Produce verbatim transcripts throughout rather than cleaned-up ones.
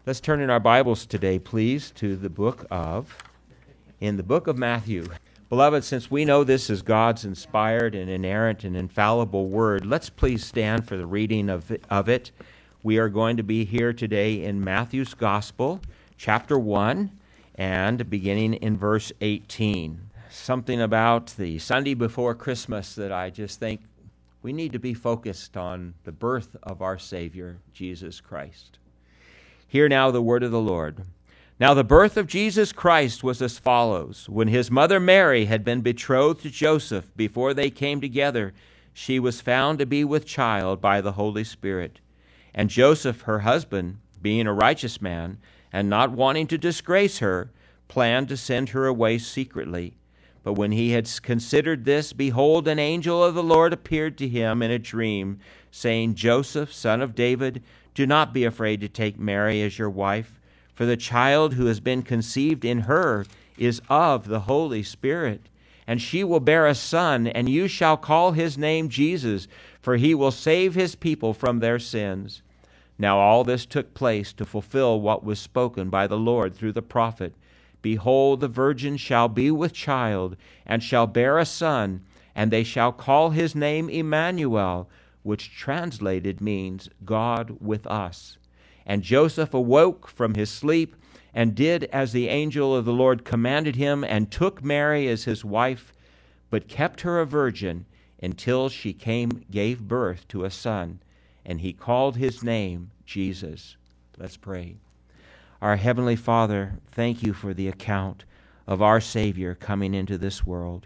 Let's turn in our Bibles today, please, to the book of, in the book of Matthew. Beloved, since we know this is God's inspired and inerrant and infallible word, let's please stand for the reading of it. Of it. We are going to be here today in Matthew's Gospel, chapter one, and beginning in verse eighteen. Something about the Sunday before Christmas that I just think we need to be focused on the birth of our Savior, Jesus Christ. Hear now the word of the Lord. Now the birth of Jesus Christ was as follows. When his mother Mary had been betrothed to Joseph, before they came together, she was found to be with child by the Holy Spirit. And Joseph, her husband, being a righteous man, and not wanting to disgrace her, planned to send her away secretly. But when he had considered this, behold, an angel of the Lord appeared to him in a dream, saying, Joseph, son of David, do not be afraid to take Mary as your wife, for the child who has been conceived in her is of the Holy Spirit. And she will bear a son, and you shall call his name Jesus, for he will save his people from their sins. Now all this took place to fulfill what was spoken by the Lord through the prophet. Behold, the virgin shall be with child, and shall bear a son, and they shall call his name Emmanuel, which translated means God with us. And Joseph awoke from his sleep, and did as the angel of the Lord commanded him, and took Mary as his wife, but kept her a virgin until she came gave birth to a son, and he called his name Jesus. Let's pray. Our Heavenly Father, thank you for the account of our Savior coming into this world.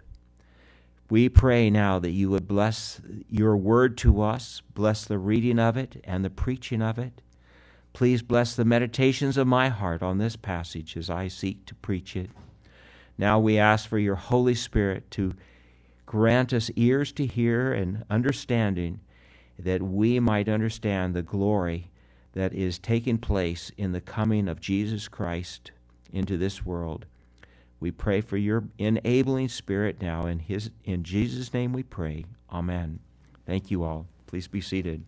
We pray now that you would bless your word to us, bless the reading of it and the preaching of it. Please bless the meditations of my heart on this passage as I seek to preach it. Now we ask for your Holy Spirit to grant us ears to hear and understanding, that we might understand the glory that is taking place in the coming of Jesus Christ into this world. We pray for your enabling spirit now. In his, in Jesus' name we pray. Amen. Thank you all. Please be seated.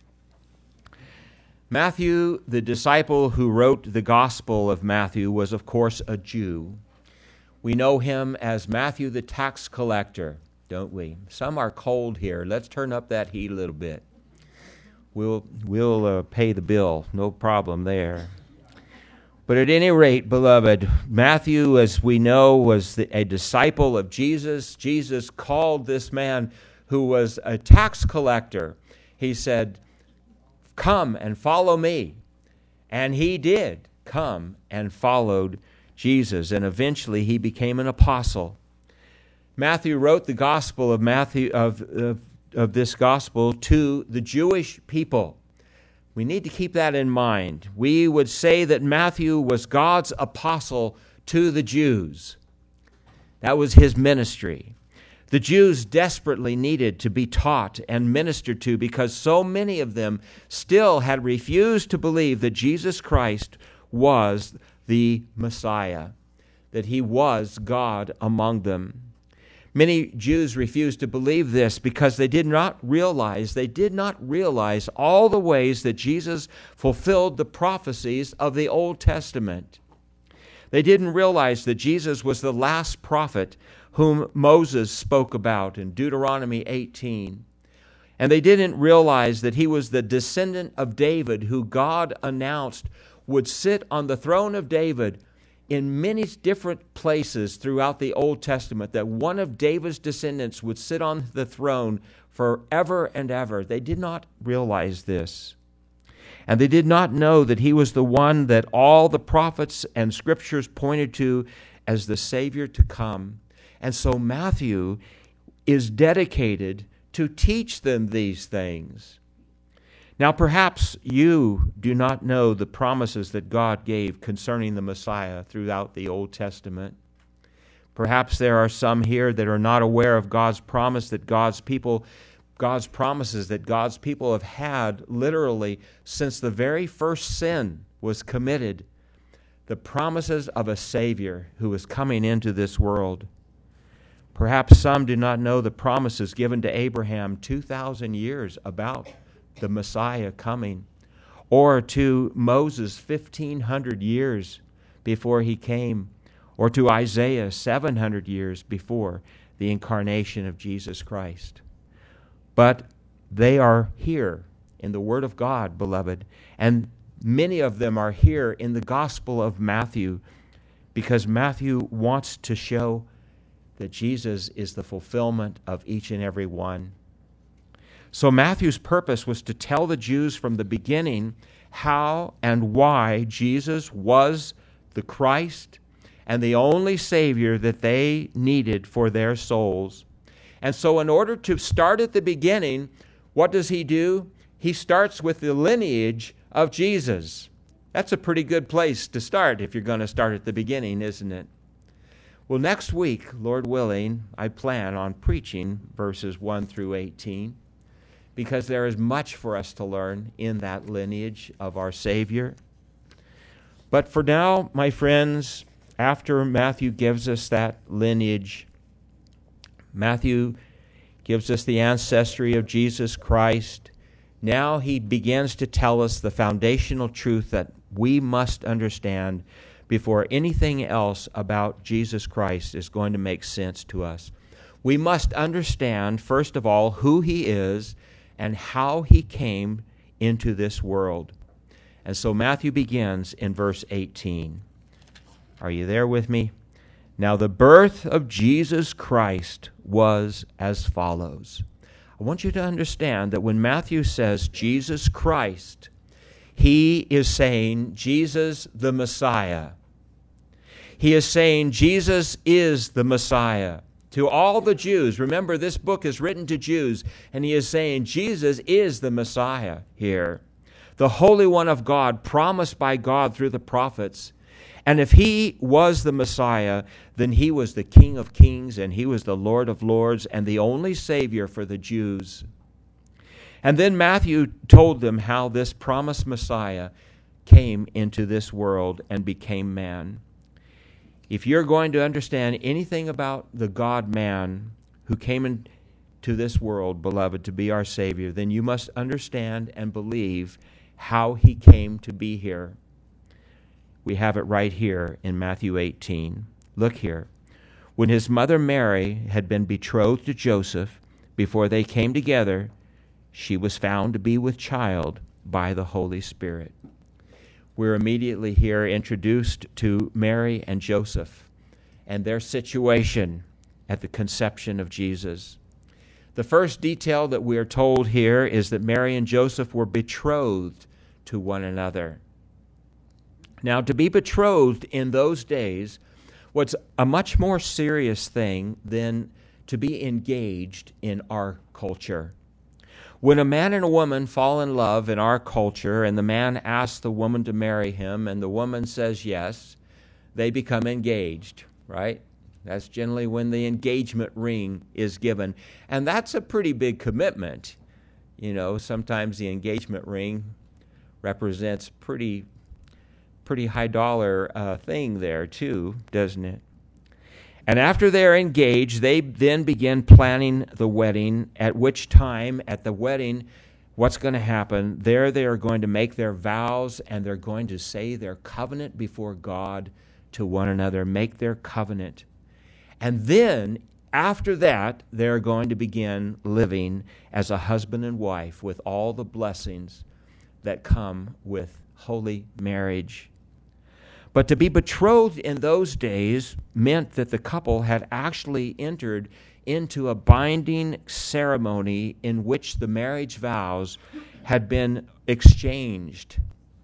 Matthew, the disciple who wrote the Gospel of Matthew, was of course a Jew. We know him as Matthew the tax collector, don't we? Some are cold here. Let's turn up that heat a little bit. We'll, we'll uh, pay the bill. No problem there. But at any rate, beloved, Matthew, as we know, was the, a disciple of Jesus. Jesus called this man who was a tax collector. He said, come and follow me. And he did come and followed Jesus. And eventually he became an apostle. Matthew wrote the Gospel of Matthew of, of, of this Gospel to the Jewish people. We need to keep that in mind. We would say that Matthew was God's apostle to the Jews. That was his ministry. The Jews desperately needed to be taught and ministered to because so many of them still had refused to believe that Jesus Christ was the Messiah, that he was God among them. Many Jews refused to believe this because they did not realize, they did not realize all the ways that Jesus fulfilled the prophecies of the Old Testament. They didn't realize that Jesus was the last prophet whom Moses spoke about in Deuteronomy eighteen. And they didn't realize that he was the descendant of David who God announced would sit on the throne of David in many different places throughout the Old Testament, that one of David's descendants would sit on the throne forever and ever. They did not realize this. And they did not know that he was the one that all the prophets and scriptures pointed to as the Savior to come. And so Matthew is dedicated to teach them these things. Now, perhaps you do not know the promises that God gave concerning the Messiah throughout the Old Testament. Perhaps there are some here that are not aware of God's promise that God's people, God's promises that God's people have had literally since the very first sin was committed. The promises of a Savior who is coming into this world. Perhaps some do not know the promises given to Abraham two thousand years about the Messiah coming. or to Moses fifteen hundred years before he came, or to Isaiah seven hundred years before the incarnation of Jesus Christ. But they are here in the Word of God, beloved, and many of them are here in the Gospel of Matthew, because Matthew wants to show that Jesus is the fulfillment of each and every one. So Matthew's purpose was to tell the Jews from the beginning how and why Jesus was the Christ and the only Savior that they needed for their souls. And so in order to start at the beginning, what does he do? He starts with the lineage of Jesus. That's a pretty good place to start if you're going to start at the beginning, isn't it? Well, next week, Lord willing, I plan on preaching verses one through eighteen, because there is much for us to learn in that lineage of our Savior. But for now, my friends, after Matthew gives us that lineage, Matthew gives us the ancestry of Jesus Christ. Now he begins to tell us the foundational truth that we must understand before anything else about Jesus Christ is going to make sense to us. We must understand, first of all, who he is and how he came into this world. And so Matthew begins in verse eighteen. Are you there with me? Now the birth of Jesus Christ was as follows. I want you to understand that when Matthew says Jesus Christ, he is saying Jesus the Messiah. He is saying Jesus is the Messiah. To all the Jews, remember this book is written to Jews, and he is saying Jesus is the Messiah here, the Holy One of God, promised by God through the prophets. And if he was the Messiah, then he was the King of Kings, and he was the Lord of Lords, and the only Savior for the Jews. And then Matthew told them how this promised Messiah came into this world and became man. If you're going to understand anything about the God-man who came into this world, beloved, to be our Savior, then you must understand and believe how he came to be here. We have it right here in Matthew eighteen. Look here. When his mother Mary had been betrothed to Joseph, before they came together, she was found to be with child by the Holy Spirit. We're immediately here introduced to Mary and Joseph and their situation at the conception of Jesus. The first detail that we are told here is that Mary and Joseph were betrothed to one another. Now, to be betrothed in those days was a much more serious thing than to be engaged in our culture. When a man and a woman fall in love in our culture, and the man asks the woman to marry him, and the woman says yes, they become engaged, right? That's generally when the engagement ring is given. And that's a pretty big commitment. You know, sometimes the engagement ring represents pretty pretty high dollar uh, thing there too, doesn't it? And after they're engaged, they then begin planning the wedding, at which time, at the wedding, what's going to happen? There they are going to make their vows, and they're going to say their covenant before God to one another, make their covenant. And then, after that, they're going to begin living as a husband and wife with all the blessings that come with holy marriage. But to be betrothed in those days meant that the couple had actually entered into a binding ceremony in which the marriage vows had been exchanged.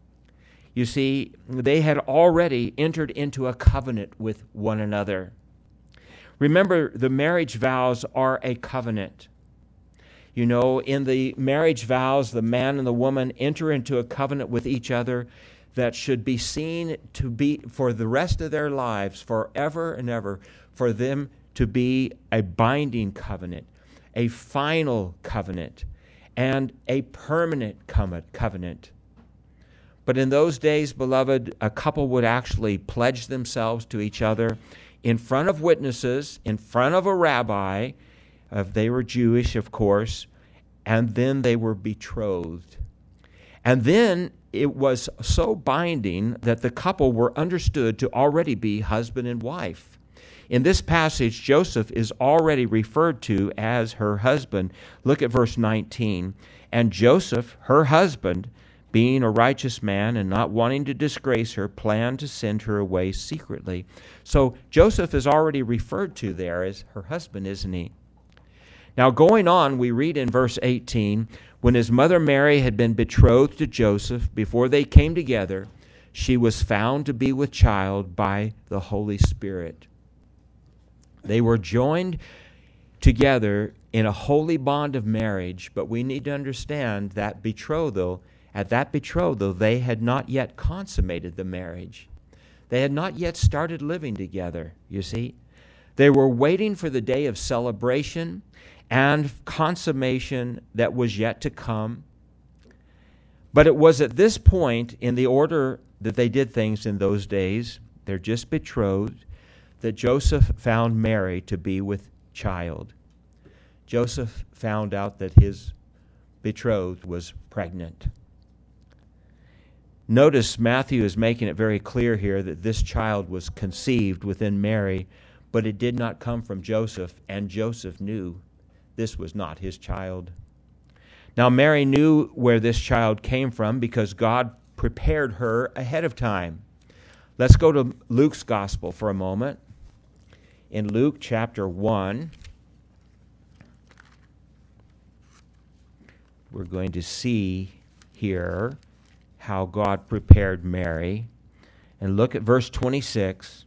You see, they had already entered into a covenant with one another. Remember, the marriage vows are a covenant. You know, in the marriage vows, the man and the woman enter into a covenant with each other that should be seen to be, for the rest of their lives, forever and ever, for them to be a binding covenant, a final covenant, and a permanent covenant. But in those days, beloved, a couple would actually pledge themselves to each other in front of witnesses, in front of a rabbi, if they were Jewish, of course, and then they were betrothed. And then it was so binding that the couple were understood to already be husband and wife. In this passage, Joseph is already referred to as her husband. Look at verse nineteen. And Joseph, her husband, being a righteous man and not wanting to disgrace her, planned to send her away secretly. So Joseph is already referred to there as her husband, isn't he? Now going on, we read in verse eighteen, when his mother Mary had been betrothed to Joseph, before they came together, she was found to be with child by the Holy Spirit. They were joined together in a holy bond of marriage, but we need to understand that betrothal, at that betrothal, they had not yet consummated the marriage. They had not yet started living together, you see. They were waiting for the day of celebration and consummation that was yet to come. But it was at this point in the order that they did things in those days, they're just betrothed, that Joseph found Mary to be with child. Joseph found out that his betrothed was pregnant. Notice Matthew is making it very clear here that this child was conceived within Mary, but it did not come from Joseph, and Joseph knew this was not his child. Now Mary knew where this child came from because God prepared her ahead of time. Let's go to Luke's gospel for a moment. In Luke chapter one, we're going to see here how God prepared Mary. And look at verse twenty-six.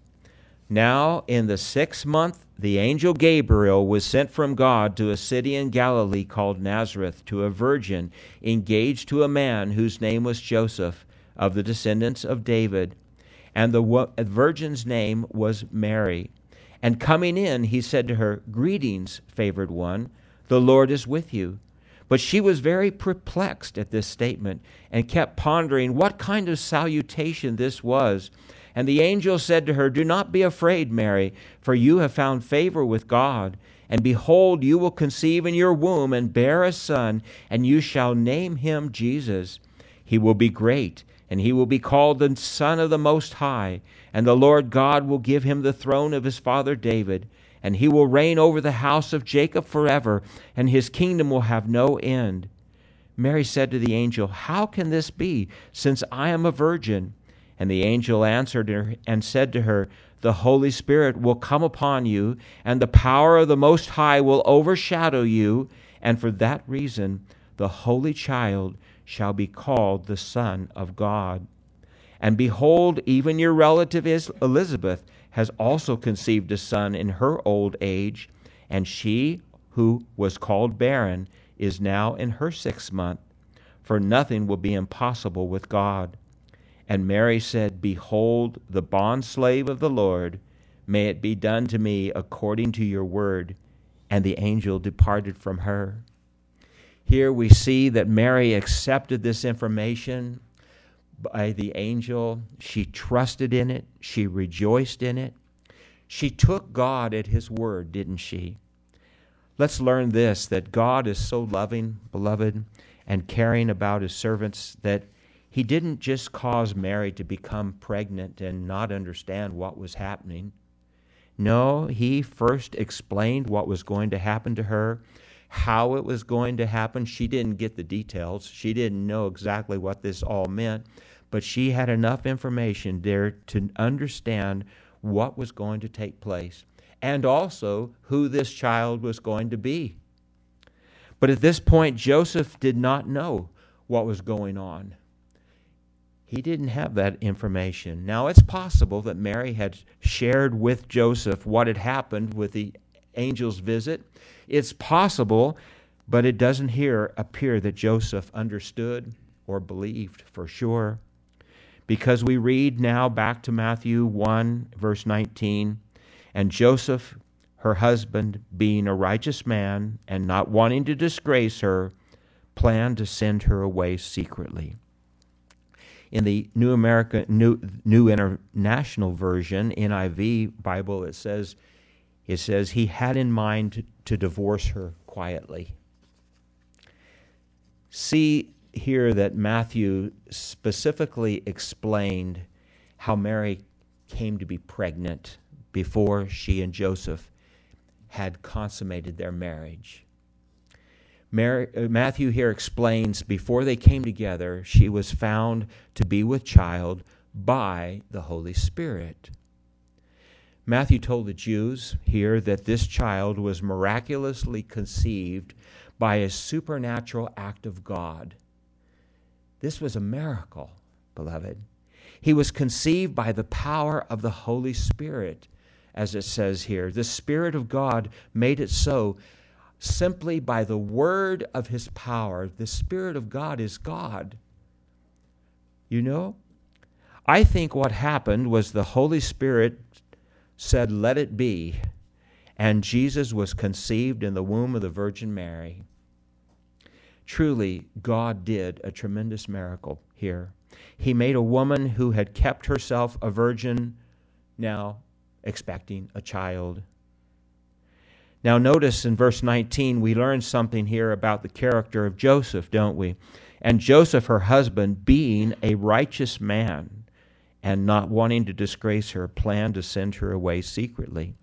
Now in the sixth month, the angel Gabriel was sent from God to a city in Galilee called Nazareth, to a virgin engaged to a man whose name was Joseph, of the descendants of David. And the virgin's name was Mary. And coming in, he said to her, "Greetings, favored one, the Lord is with you." But she was very perplexed at this statement and kept pondering what kind of salutation this was. And the angel said to her, "Do not be afraid, Mary, for you have found favor with God. And behold, you will conceive in your womb and bear a son, and you shall name him Jesus. He will be great, and he will be called the Son of the Most High. And the Lord God will give him the throne of his father David, and he will reign over the house of Jacob forever, and his kingdom will have no end." Mary said to the angel, "How can this be, since I am a virgin?" And the angel answered her and said to her, "The Holy Spirit will come upon you, and the power of the Most High will overshadow you, and for that reason the Holy Child shall be called the Son of God. And behold, even your relative Elizabeth has also conceived a son in her old age, and she who was called barren is now in her sixth month, for nothing will be impossible with God." And Mary said, "Behold, the bondslave of the Lord, may it be done to me according to your word." And the angel departed from her. Here we see that Mary accepted this information by the angel. She trusted in it. She rejoiced in it. She took God at his word, didn't she? Let's learn this, that God is so loving, beloved, and caring about his servants that he didn't just cause Mary to become pregnant and not understand what was happening. No, he first explained what was going to happen to her, how it was going to happen. She didn't get the details. She didn't know exactly what this all meant, but she had enough information there to understand what was going to take place and also who this child was going to be. But at this point, Joseph did not know what was going on. He didn't have that information. Now, it's possible that Mary had shared with Joseph what had happened with the angel's visit. It's possible, but it doesn't here appear that Joseph understood or believed for sure. Because we read now back to Matthew one, verse nineteen, "And Joseph, her husband, being a righteous man and not wanting to disgrace her, planned to send her away secretly." In the New American New New International Version, N I V Bible, it says it says he had in mind to, to divorce her quietly. See, here that Matthew specifically explained how Mary came to be pregnant before she and Joseph had consummated their marriage. Mary, uh, Matthew here explains before they came together, she was found to be with child by the Holy Spirit. Matthew told the Jews here that this child was miraculously conceived by a supernatural act of God. This was a miracle, beloved. He was conceived by the power of the Holy Spirit, as it says here. The Spirit of God made it so simply by the word of his power. The Spirit of God is God. You know, I think what happened was the Holy Spirit said, "Let it be," and Jesus was conceived in the womb of the Virgin Mary. Truly, God did a tremendous miracle here. He made a woman who had kept herself a virgin now expecting a child. Now notice in verse nineteen, we learn something here about the character of Joseph, don't we? And Joseph, her husband, being a righteous man and not wanting to disgrace her, planned to send her away secretly.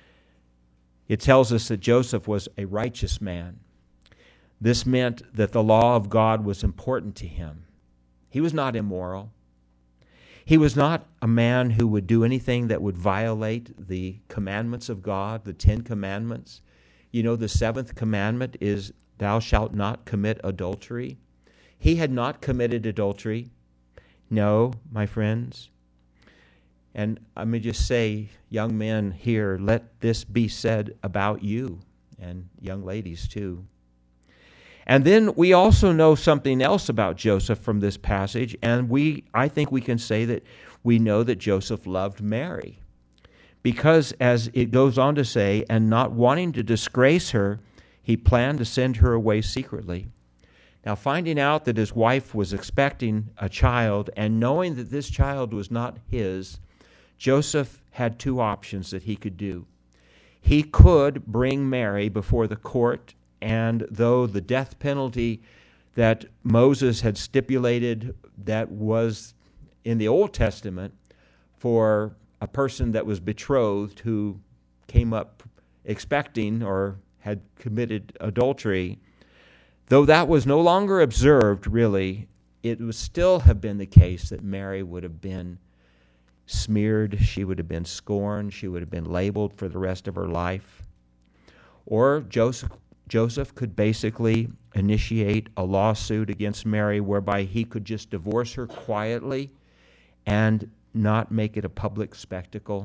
It tells us that Joseph was a righteous man. This meant that the law of God was important to him. He was not immoral. He was not a man who would do anything that would violate the commandments of God, the Ten Commandments. You know, the seventh commandment is, "Thou shalt not commit adultery." He had not committed adultery. No, my friends. And let me just say, young men here, let this be said about you, and young ladies too. And then we also know something else about Joseph from this passage, and we I think we can say that we know that Joseph loved Mary. Because as it goes on to say, and not wanting to disgrace her, he planned to send her away secretly. Now, finding out that his wife was expecting a child and knowing that this child was not his, Joseph had two options that he could do. He could bring Mary before the court, and though the death penalty that Moses had stipulated that was in the Old Testament for a person that was betrothed who came up expecting or had committed adultery, though that was no longer observed, really, it would still have been the case that Mary would have been smeared, she would have been scorned, she would have been labeled for the rest of her life. Or Joseph Joseph could basically initiate a lawsuit against Mary whereby he could just divorce her quietly and not make it a public spectacle.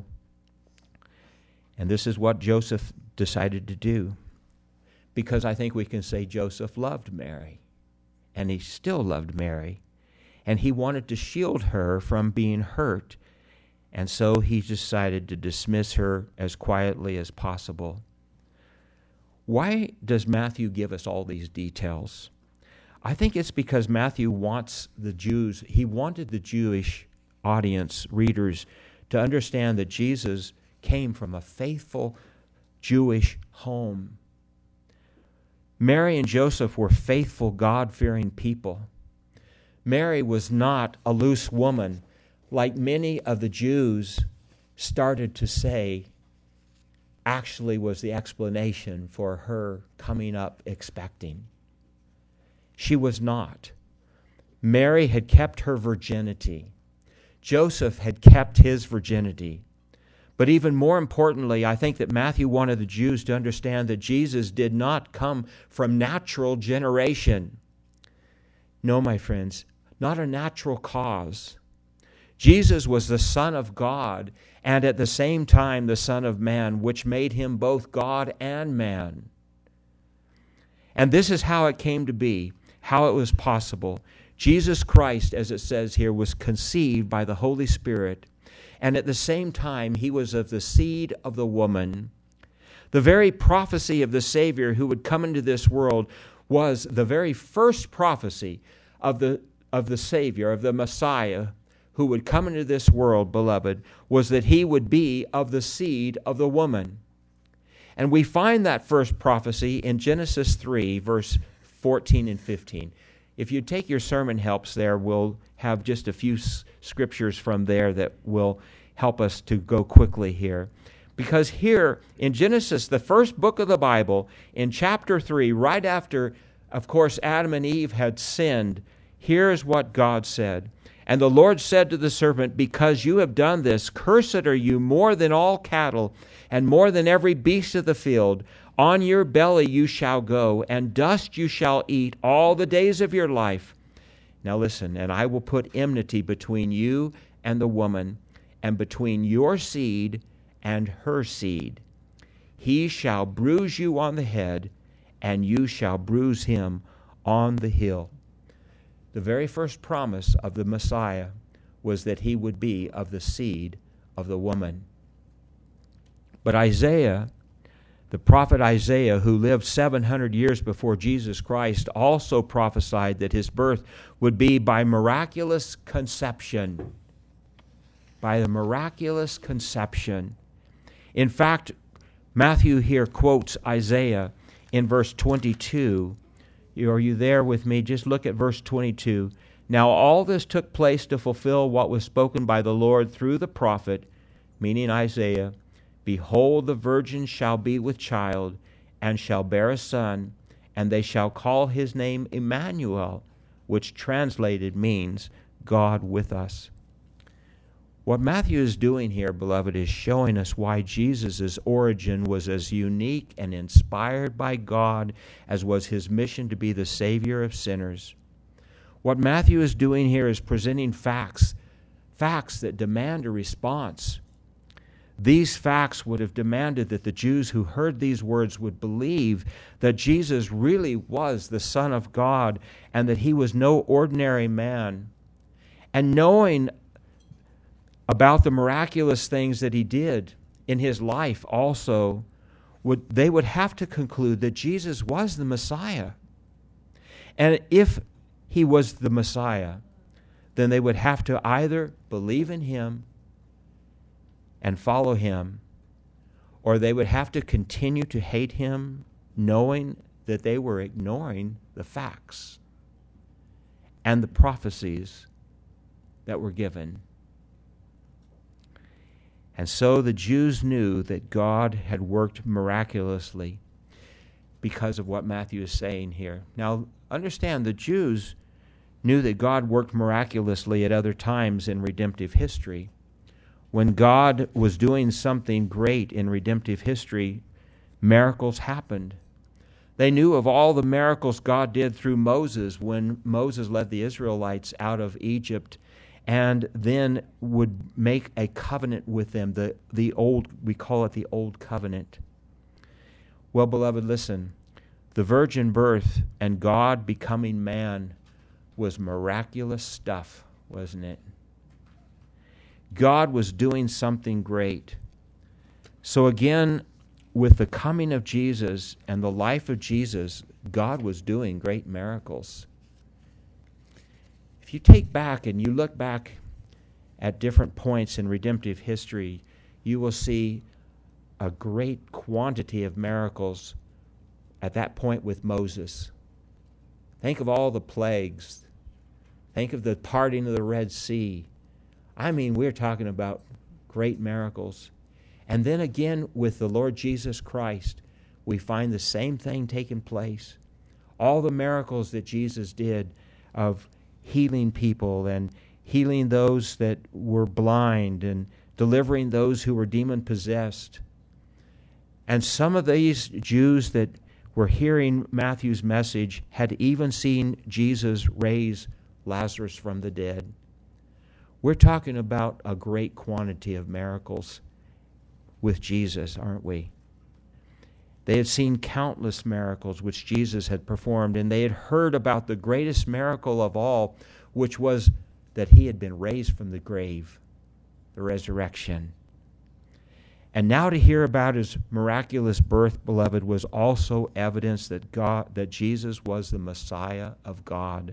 And this is what Joseph decided to do, because I think we can say Joseph loved Mary, and he still loved Mary, and he wanted to shield her from being hurt, and so he decided to dismiss her as quietly as possible. Why does Matthew give us all these details? I think it's because Matthew wants the Jews, he wanted the Jewish audience, readers, to understand that Jesus came from a faithful Jewish home. Mary and Joseph were faithful, God-fearing people. Mary was not a loose woman, like many of the Jews started to say actually was the explanation for her coming up expecting. She was not. Mary had kept her virginity. Joseph had kept his virginity. But even more importantly, I think that Matthew wanted the Jews to understand that Jesus did not come from natural generation. No, my friends, not a natural cause. Jesus was the Son of God, and at the same time the Son of Man, which made him both God and man. And this is how it came to be, how it was possible. Jesus Christ, as it says here, was conceived by the Holy Spirit, and at the same time he was of the seed of the woman. The very prophecy of the Savior who would come into this world was the very first prophecy of the, of the Savior, of the Messiah, who would come into this world, beloved, was that he would be of the seed of the woman. And we find that first prophecy in Genesis three, verse fourteen and fifteen. If you take your sermon helps there, we'll have just a few s- scriptures from there that will help us to go quickly here. Because here in Genesis, the first book of the Bible, in chapter three, right after, of course, Adam and Eve had sinned, here's what God said. And the Lord said to the serpent, because you have done this, cursed are you more than all cattle, and more than every beast of the field. On your belly you shall go, and dust you shall eat all the days of your life. Now listen, and I will put enmity between you and the woman, and between your seed and her seed. He shall bruise you on the head, and you shall bruise him on the heel. The very first promise of the Messiah was that he would be of the seed of the woman. But Isaiah, the prophet Isaiah, who lived seven hundred years before Jesus Christ, also prophesied that his birth would be by miraculous conception. By the miraculous conception. In fact, Matthew here quotes Isaiah in verse twenty-two. Are you there with me? Just look at verse twenty-two. Now all this took place to fulfill what was spoken by the Lord through the prophet, meaning Isaiah. Behold, the virgin shall be with child, and shall bear a son, and they shall call his name Emmanuel, which translated means God with us. What Matthew is doing here, beloved, is showing us why Jesus' origin was as unique and inspired by God as was his mission to be the Savior of sinners. What Matthew is doing here is presenting facts, facts that demand a response. These facts would have demanded that the Jews who heard these words would believe that Jesus really was the Son of God and that he was no ordinary man. And knowing about the miraculous things that he did in his life also, would they would have to conclude that Jesus was the Messiah. And if he was the Messiah, then they would have to either believe in him and follow him, or they would have to continue to hate him, knowing that they were ignoring the facts and the prophecies that were given. And so the Jews knew that God had worked miraculously because of what Matthew is saying here. Now, understand, the Jews knew that God worked miraculously at other times in redemptive history. When God was doing something great in redemptive history, miracles happened. They knew of all the miracles God did through Moses when Moses led the Israelites out of Egypt and then would make a covenant with them, the, the old, we call it the Old Covenant. Well, beloved, listen, the virgin birth and God becoming man was miraculous stuff, wasn't it? God was doing something great. So again, with the coming of Jesus and the life of Jesus, God was doing great miracles. If you take back and you look back at different points in redemptive history, you will see a great quantity of miracles at that point with Moses. Think of all the plagues. Think of the parting of the Red Sea. I mean, we're talking about great miracles. And then again with the Lord Jesus Christ, we find the same thing taking place. All the miracles that Jesus did of healing people and healing those that were blind and delivering those who were demon-possessed. And some of these Jews that were hearing Matthew's message had even seen Jesus raise Lazarus from the dead. We're talking about a great quantity of miracles with Jesus, aren't we? They had seen countless miracles which Jesus had performed, and they had heard about the greatest miracle of all, which was that he had been raised from the grave, the resurrection. And now to hear about his miraculous birth, beloved, was also evidence that God, that Jesus was the Messiah of God.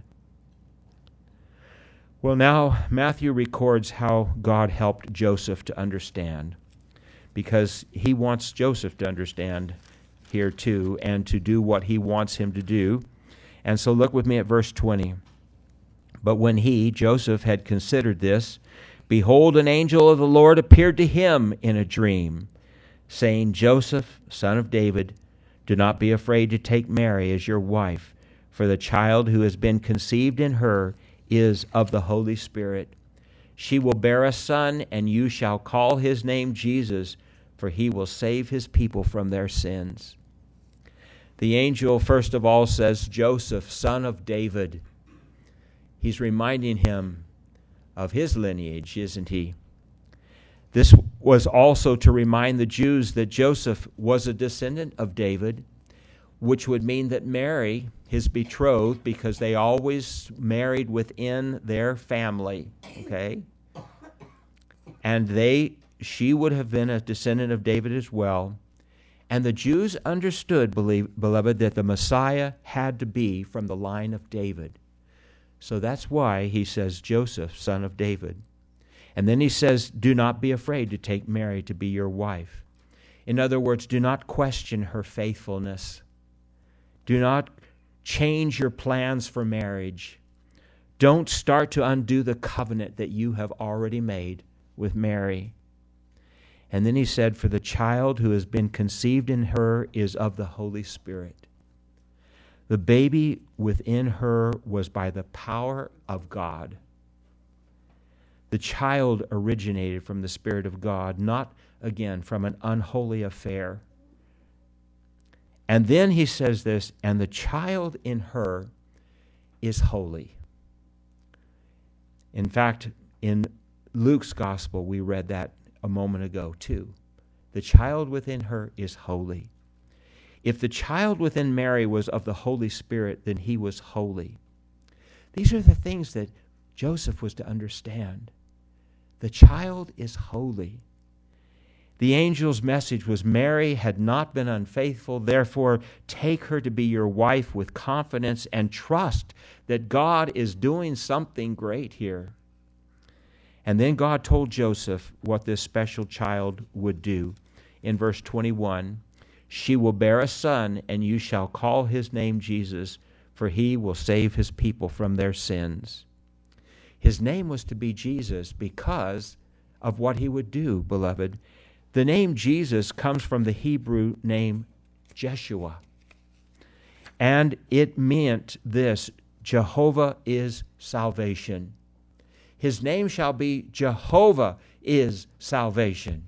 Well, now Matthew records how God helped Joseph to understand, because he wants Joseph to understand here too, and to do what he wants him to do. And so look with me at verse twenty. But when he, Joseph, had considered this, behold, an angel of the Lord appeared to him in a dream, saying, Joseph, son of David, do not be afraid to take Mary as your wife, for the child who has been conceived in her is of the Holy Spirit. She will bear a son, and you shall call his name Jesus, for he will save his people from their sins. The angel, first of all, says, Joseph, son of David. He's reminding him of his lineage, isn't he? This was also to remind the Jews that Joseph was a descendant of David, which would mean that Mary, his betrothed, because they always married within their family, okay? And they, she would have been a descendant of David as well. And the Jews understood, believe, beloved, that the Messiah had to be from the line of David. So that's why he says, Joseph, son of David. And then he says, do not be afraid to take Mary to be your wife. In other words, do not question her faithfulness. Do not change your plans for marriage. Don't start to undo the covenant that you have already made with Mary. And then he said, for the child who has been conceived in her is of the Holy Spirit. The baby within her was by the power of God. The child originated from the Spirit of God, not, again, from an unholy affair. And then he says this, and the child in her is holy. In fact, in Luke's gospel, we read that a moment ago too. The child within her is holy. If the child within Mary was of the Holy Spirit, then he was holy. These are the things that Joseph was to understand. The child is holy. The angel's message was, Mary had not been unfaithful, therefore take her to be your wife with confidence and trust that God is doing something great here. And then God told Joseph what this special child would do. In verse twenty-one, she will bear a son, and you shall call his name Jesus, for he will save his people from their sins. His name was to be Jesus because of what he would do, beloved. The name Jesus comes from the Hebrew name Jeshua. And it meant this, Jehovah is salvation. His name shall be Jehovah is salvation.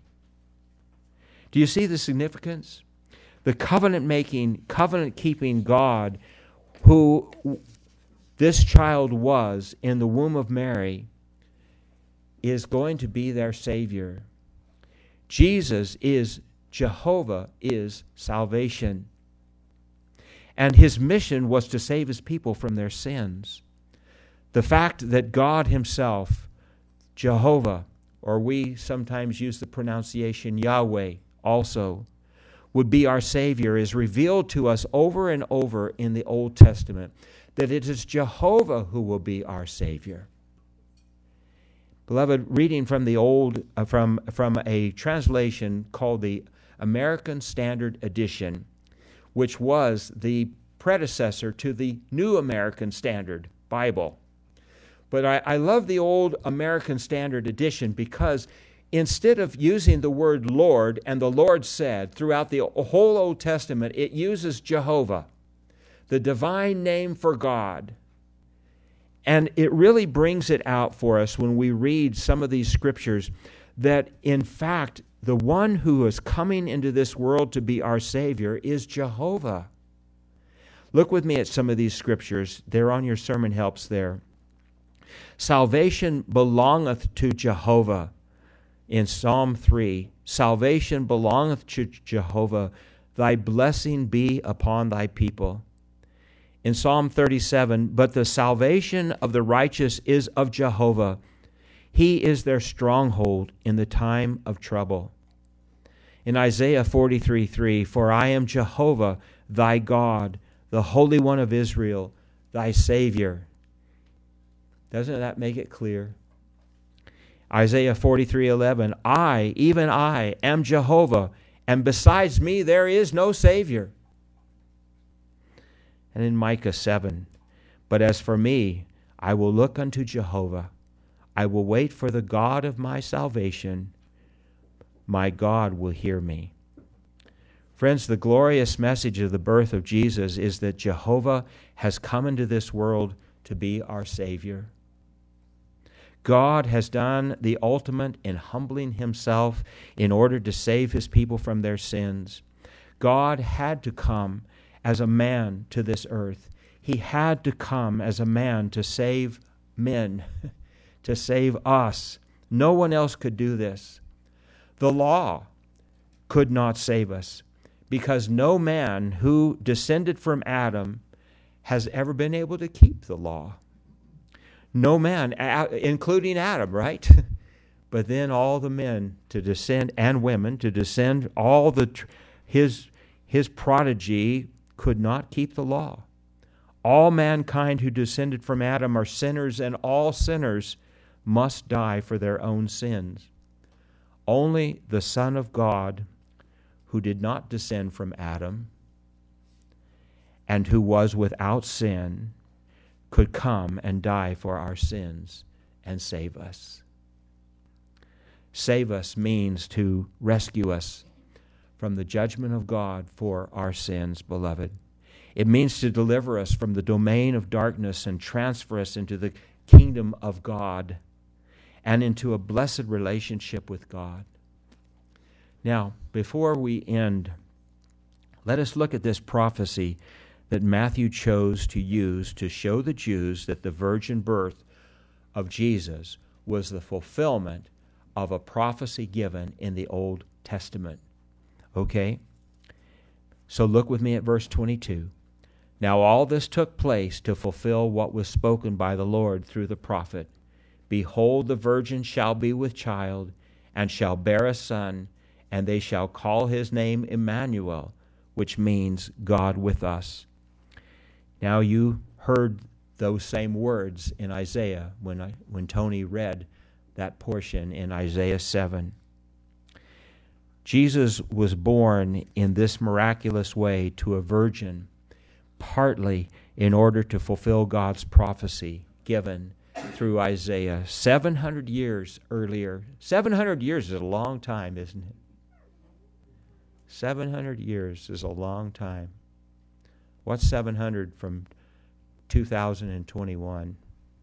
Do you see the significance? The covenant-making, covenant-keeping God who this child was in the womb of Mary is going to be their Savior. Jesus is, Jehovah is salvation. And his mission was to save his people from their sins. The fact that God himself, Jehovah, or we sometimes use the pronunciation Yahweh also, would be our Savior is revealed to us over and over in the Old Testament, that it is Jehovah who will be our Savior. Beloved, reading from the old, uh, from, from a translation called the American Standard Edition, which was the predecessor to the New American Standard Bible. But I, I love the old American Standard Edition because instead of using the word Lord and the Lord said throughout the whole Old Testament, it uses Jehovah, the divine name for God. And it really brings it out for us when we read some of these scriptures that, in fact, the one who is coming into this world to be our Savior is Jehovah. Look with me at some of these scriptures. They're on your sermon helps there. Salvation belongeth to Jehovah. In Psalm three, salvation belongeth to Jehovah. Thy blessing be upon thy people. In Psalm thirty-seven, but the salvation of the righteous is of Jehovah. He is their stronghold in the time of trouble. In Isaiah forty-three three, for I am Jehovah, thy God, the Holy One of Israel, thy Savior. Doesn't that make it clear? Isaiah forty-three eleven, I, even I, am Jehovah, and besides me there is no Savior. And in Micah seven, but as for me, I will look unto Jehovah. I will wait for the God of my salvation. My God will hear me. Friends, the glorious message of the birth of Jesus is that Jehovah has come into this world to be our Savior. God has done the ultimate in humbling himself in order to save his people from their sins. God had to come as a man to this earth. He had to come as a man to save men, to save us. No one else could do this. The law could not save us because no man who descended from Adam has ever been able to keep the law. No man, including Adam, right? But then all the men to descend, and women to descend, all the his his prodigy could not keep the law. All mankind who descended from Adam are sinners, and all sinners must die for their own sins. Only the Son of God, who did not descend from Adam and who was without sin, could come and die for our sins and save us. Save us means to rescue us from the judgment of God for our sins, beloved. It means to deliver us from the domain of darkness and transfer us into the kingdom of God and into a blessed relationship with God. Now, before we end, let us look at this prophecy that Matthew chose to use to show the Jews that the virgin birth of Jesus was the fulfillment of a prophecy given in the Old Testament. Okay? So look with me at verse twenty-two. Now all this took place to fulfill what was spoken by the Lord through the prophet. Behold, the virgin shall be with child, and shall bear a son, and they shall call his name Emmanuel, which means God with us. Now you heard those same words in Isaiah when I, when Tony read that portion in Isaiah seven. Jesus was born in this miraculous way to a virgin, partly in order to fulfill God's prophecy given through Isaiah seven hundred years earlier. seven hundred years is a long time, isn't it? seven hundred years is a long time. What's seven hundred from two thousand twenty-one?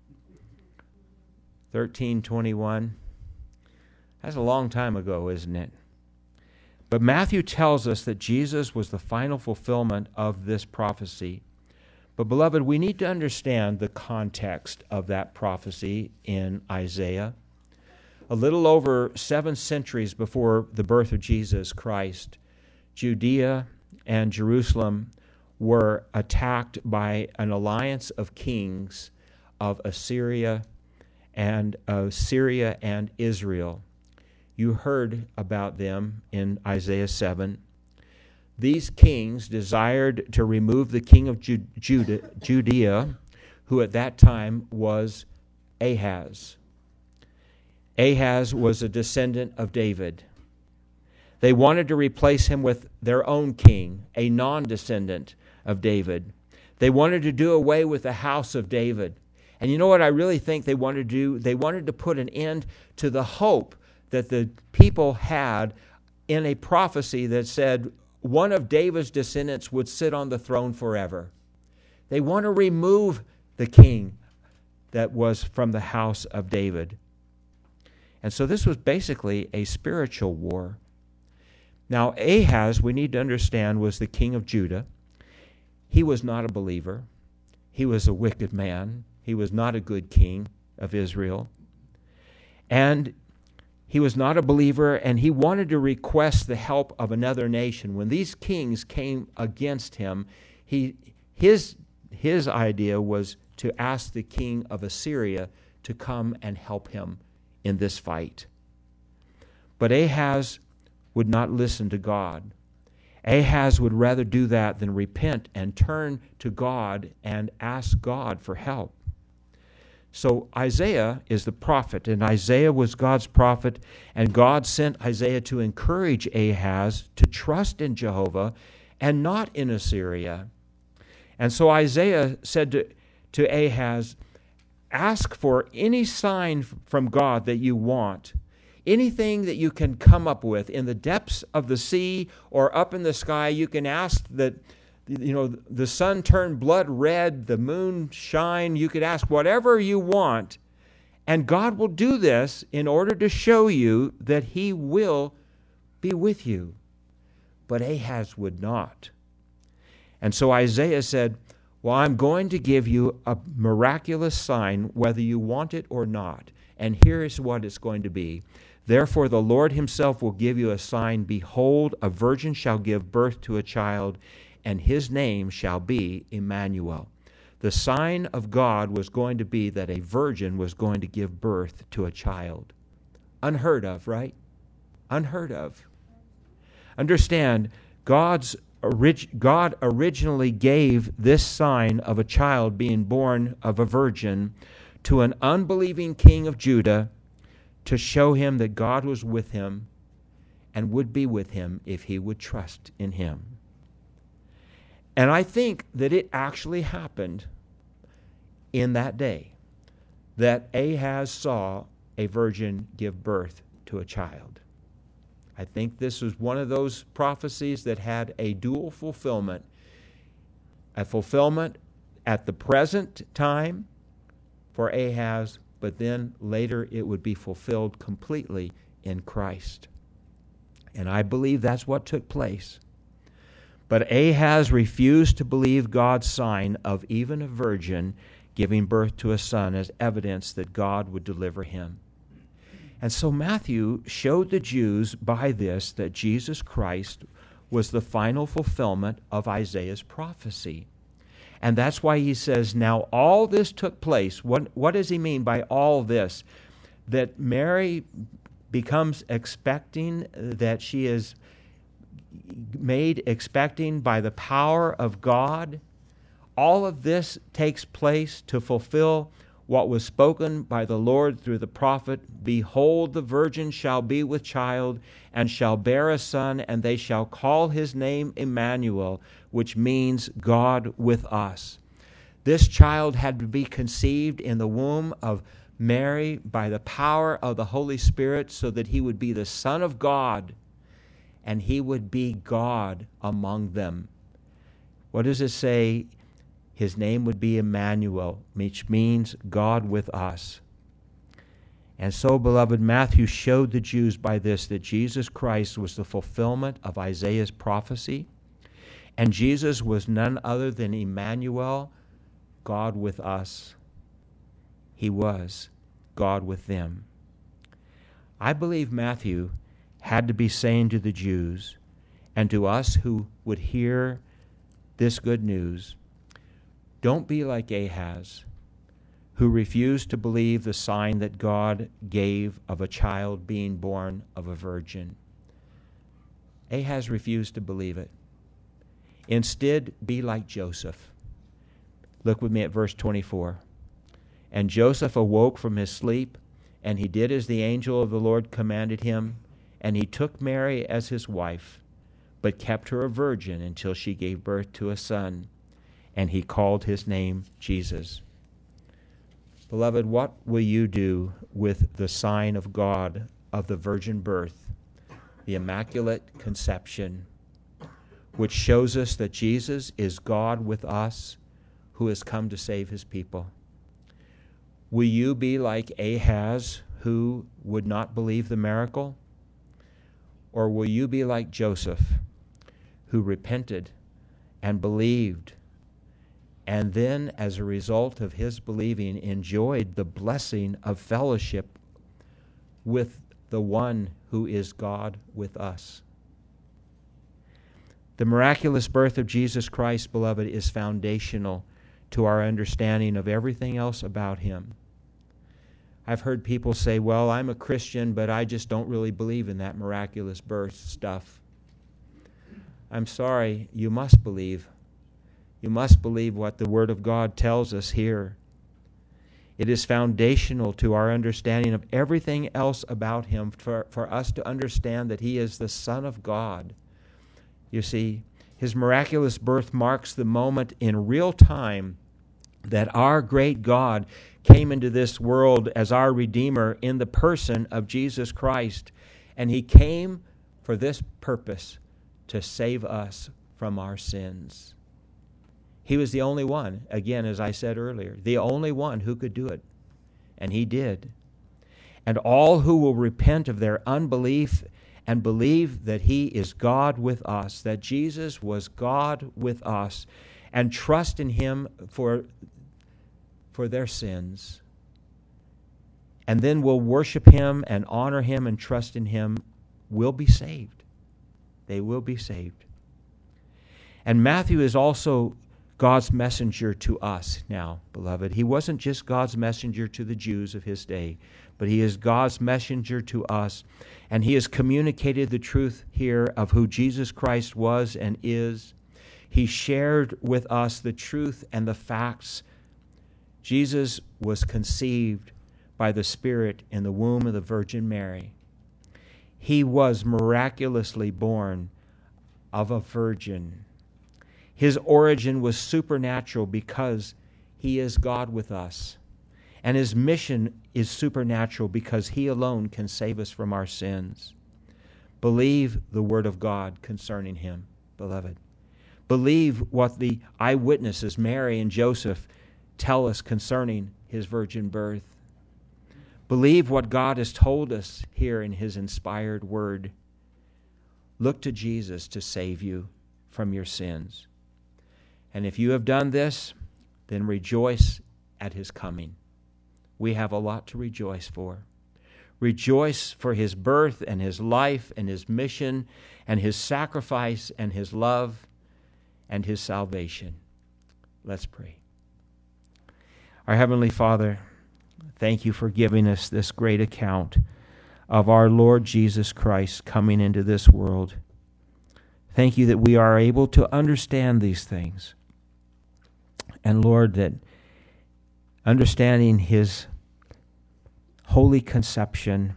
thirteen twenty-one. That's a long time ago, isn't it? But Matthew tells us that Jesus was the final fulfillment of this prophecy. But beloved, we need to understand the context of that prophecy in Isaiah. A little over seven centuries before the birth of Jesus Christ, Judea and Jerusalem were attacked by an alliance of kings of Assyria and uh, Syria and Israel. You heard about them in Isaiah seven. These kings desired to remove the king of Ju- Judah, Judea, who at that time was Ahaz. Ahaz was a descendant of David. They wanted to replace him with their own king, a non-descendant of David. They wanted to do away with the house of David. And you know what I really think they wanted to do? They wanted to put an end to the hope that the people had in a prophecy that said one of David's descendants would sit on the throne forever. They want to remove the king that was from the house of David. And so this was basically a spiritual war. Now, Ahaz, we need to understand, was the king of Judah. He was not a believer. He was a wicked man. He was not a good king of Israel. And he was not a believer, and he wanted to request the help of another nation. When these kings came against him, he his his idea was to ask the king of Assyria to come and help him in this fight. But Ahaz would not listen to God. Ahaz would rather do that than repent and turn to God and ask God for help. So Isaiah is the prophet, and Isaiah was God's prophet, and God sent Isaiah to encourage Ahaz to trust in Jehovah and not in Assyria. And so Isaiah said to, to Ahaz, ask for any sign from God that you want, anything that you can come up with in the depths of the sea or up in the sky. You can ask that, you know, the sun turn blood red, the moon shine. You could ask whatever you want, and God will do this in order to show you that he will be with you. But Ahaz would not. And so Isaiah said, well, I'm going to give you a miraculous sign whether you want it or not. And here is what it's going to be. Therefore the Lord himself will give you a sign. Behold, a virgin shall give birth to a child, and his name shall be Emmanuel. The sign of God was going to be that a virgin was going to give birth to a child. Unheard of, right? Unheard of. Understand, God's orig- God originally gave this sign of a child being born of a virgin to an unbelieving king of Judah to show him that God was with him and would be with him if he would trust in him. And I think that it actually happened in that day, that Ahaz saw a virgin give birth to a child. I think this was one of those prophecies that had a dual fulfillment, a fulfillment at the present time for Ahaz, but then later it would be fulfilled completely in Christ. And I believe that's what took place. But Ahaz refused to believe God's sign of even a virgin giving birth to a son as evidence that God would deliver him. And so Matthew showed the Jews by this that Jesus Christ was the final fulfillment of Isaiah's prophecy. And that's why he says, now all this took place. What, what does he mean by all this? That Mary becomes expecting, that she is made expecting by the power of God. All of this takes place to fulfill what was spoken by the Lord through the prophet. Behold, the virgin shall be with child, and shall bear a son, and they shall call his name Emmanuel, which means God with us. This child had to be conceived in the womb of Mary by the power of the Holy Spirit, so that he would be the Son of God, and he would be God among them. What does it say? His name would be Emmanuel, which means God with us. And so, beloved, Matthew showed the Jews by this that Jesus Christ was the fulfillment of Isaiah's prophecy, and Jesus was none other than Emmanuel, God with us. He was God with them. I believe Matthew had to be saying to the Jews and to us who would hear this good news, don't be like Ahaz, who refused to believe the sign that God gave of a child being born of a virgin. Ahaz refused to believe it. Instead, be like Joseph. Look with me at verse twenty-four. And Joseph awoke from his sleep, and he did as the angel of the Lord commanded him, and he took Mary as his wife, but kept her a virgin until she gave birth to a son, and he called his name Jesus. Beloved, what will you do with the sign of God of the virgin birth, the Immaculate Conception, which shows us that Jesus is God with us, who has come to save his people? Will you be like Ahaz, who would not believe the miracle? Or will you be like Joseph, who repented and believed, and then, as a result of his believing, enjoyed the blessing of fellowship with the one who is God with us? The miraculous birth of Jesus Christ, beloved, is foundational to our understanding of everything else about him. I've heard people say, well, I'm a Christian, but I just don't really believe in that miraculous birth stuff. I'm sorry, you must believe. You must believe what the Word of God tells us here. It is foundational to our understanding of everything else about him, for, for us to understand that he is the Son of God. You see, His miraculous birth marks the moment in real time that our great God came into this world as our Redeemer in the person of Jesus Christ. And He came for this purpose, to save us from our sins. He was the only one, again, as I said earlier, the only one who could do it. And He did. And all who will repent of their unbelief and believe that He is God with us, that Jesus was God with us, and trust in Him for, for their sins, and then will worship Him and honor Him and trust in Him, will be saved. They will be saved. And Matthew is also God's messenger to us now, beloved. He wasn't just God's messenger to the Jews of his day, but he is God's messenger to us. And he has communicated the truth here of who Jesus Christ was and is. He shared with us the truth and the facts. Jesus was conceived by the Spirit in the womb of the Virgin Mary. He was miraculously born of a virgin. His origin was supernatural because He is God with us. And His mission is supernatural because He alone can save us from our sins. Believe the Word of God concerning Him, beloved. Believe what the eyewitnesses, Mary and Joseph, tell us concerning His virgin birth. Believe what God has told us here in His inspired Word. Look to Jesus to save you from your sins. And if you have done this, then rejoice at His coming. We have a lot to rejoice for. Rejoice for His birth and His life and His mission and His sacrifice and His love and His salvation. Let's pray. Our Heavenly Father, thank You for giving us this great account of our Lord Jesus Christ coming into this world. Thank You that we are able to understand these things. And Lord, that understanding His holy conception,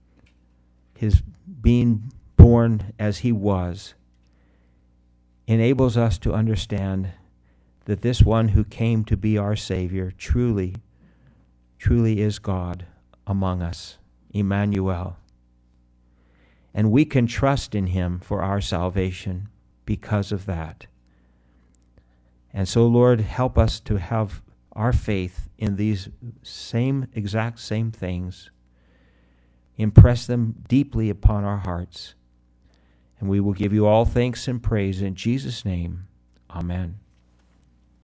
His being born as He was, enables us to understand that this one who came to be our Savior truly, truly is God among us, Emmanuel. And we can trust in Him for our salvation because of that. And so, Lord, help us to have our faith in these same, exact same things. Impress them deeply upon our hearts. And we will give You all thanks and praise in Jesus' name. Amen.